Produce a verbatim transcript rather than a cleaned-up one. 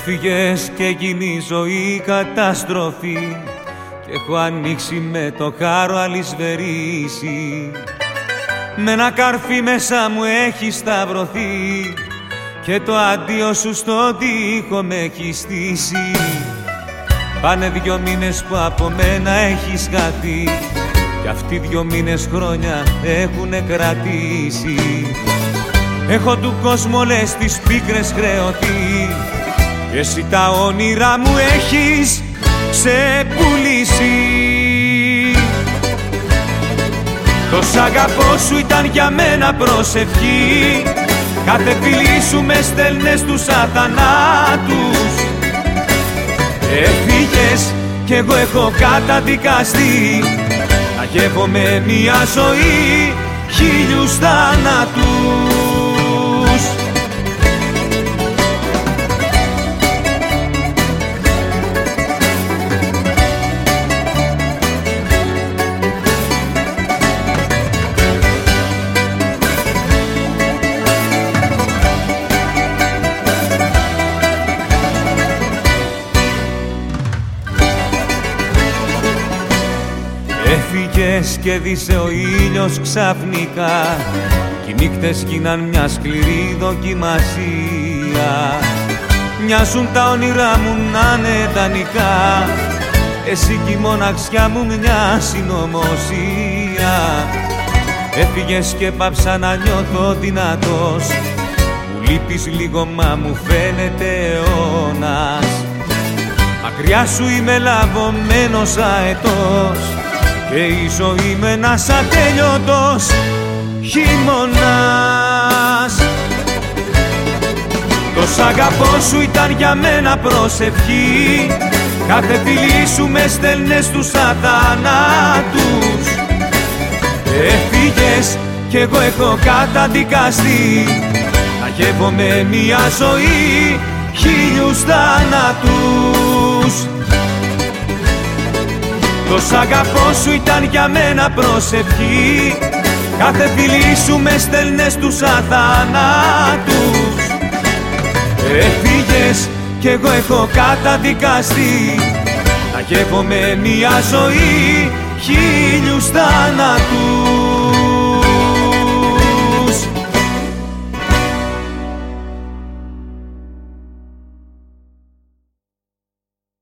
Έφυγες και γίνει η ζωή καταστροφή κι έχω ανοίξει με το χάρο αλυσβερίσει. Με ένα καρφί μέσα μου έχει σταυρωθεί και το αντίο σου στον τοίχο με έχει στήσει. Πάνε δυο μήνες που από μένα έχεις χαθεί κι αυτοί δυο μήνες χρόνια έχουνε κρατήσει. Έχω του κόσμου όλες τις πίκρες χρεωθεί και εσύ τα όνειρά μου έχεις ξεπουλήσει. Το σ' αγαπώ σου ήταν για μένα προσευχή, κάθε φιλί σου με στέλνες τους αθανάτους. Έφυγες κι εγώ έχω καταδικαστεί να γεύομαι μια ζωή χίλιους θανάτους. Έφυγες και δύσε ο ήλιος ξαφνικά κι οι νύχτες γίναν μια σκληρή δοκιμασία. Μοιάζουν τα όνειρά μου να είναι δανεικά, εσύ κι η μοναξιά μου μια συνωμοσία. Έφυγες και πάψα να νιώθω δυνατός, μου λείπεις λίγο μα μου φαίνεται αιώνας. Μακριά σου είμαι λαβωμένος αετός και η ζωή με ένας ατέλειωτος χειμώνας. Το σ' αγαπώ σου ήταν για μένα προσευχή, κάθε φιλί σου με στέλνες στους αθανάτους. Έφυγες κι εγώ έχω καταδικαστεί να γεύομαι μια ζωή χίλιους θανάτους. Το σ' αγαπώ σου ήταν για μένα προσευχή, κάθε φιλί σου με στέλνες στους αθανάτους. Έφυγες κι εγώ έχω καταδικαστεί να γεύομαι μια ζωή χίλιους θανάτους.